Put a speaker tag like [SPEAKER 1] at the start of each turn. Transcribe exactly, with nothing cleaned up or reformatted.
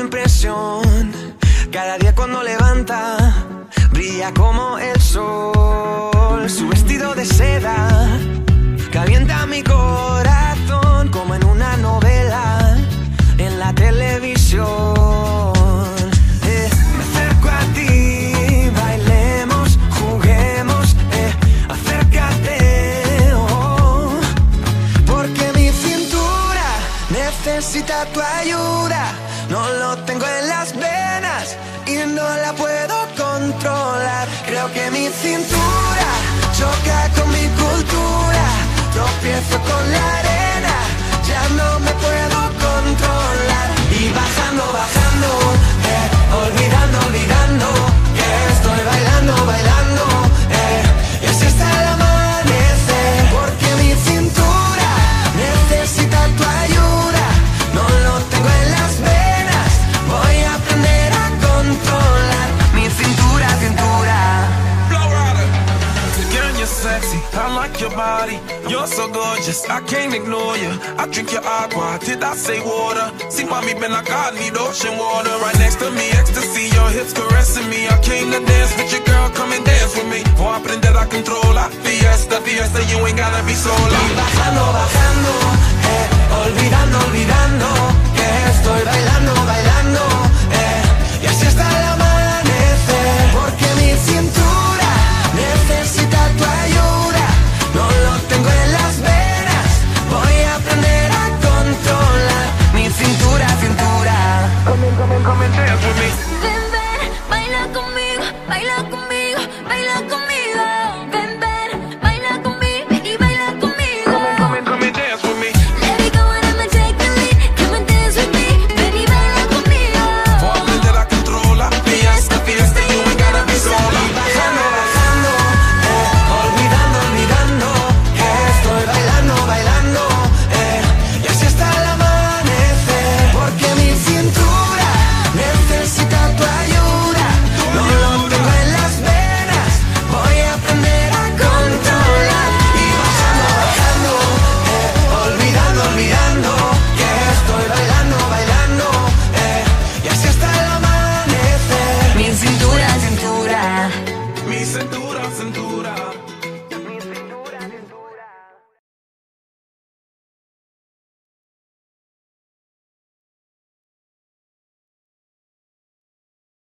[SPEAKER 1] impresión. Cada día cuando levanta, brilla como el sol. Su vestido de seda calienta mi corazón como en una novela en la televisión. Eh, me acerco a ti, bailemos, juguemos, eh, acércate, oh, porque mi cintura necesita tu ayuda. No lo tengo en las venas y no la puedo controlar. Creo que mi cintura choca con mi cultura. Tropiezo con la arena, ya no me puedo controlar. Y bajando, bajando, eh, olvidando, olvidando, que estoy bailando, bailando, eh, y así hasta el amanecer. Porque mi cintura necesita tu ayuda. No lo tengo en las venas, voy a aprender a controlar mi cintura, cintura.
[SPEAKER 2] Girl, you're sexy, I like your body. You're so gorgeous, I can't ignore you. I drink your agua, did I say water? See, mommy, been like I need ocean water. Right next to me, ecstasy, your hips caressing me. I came to dance with your girl, come and dance with me. Voy a aprender a controlar. Fiesta, fiesta, you ain't gotta be sola.
[SPEAKER 1] Y bajando, bajando, eh, olvidando, olvidando, que estoy bailando, bailando, eh, y así hasta el amanecer. Porque mi cintura necesita tu ayuda. No lo tengo en las venas, voy a aprender a controlar mi cintura, cintura.
[SPEAKER 2] Come and, come and, come and dance with me.
[SPEAKER 3] Ven, ven, baila conmigo, baila conmigo.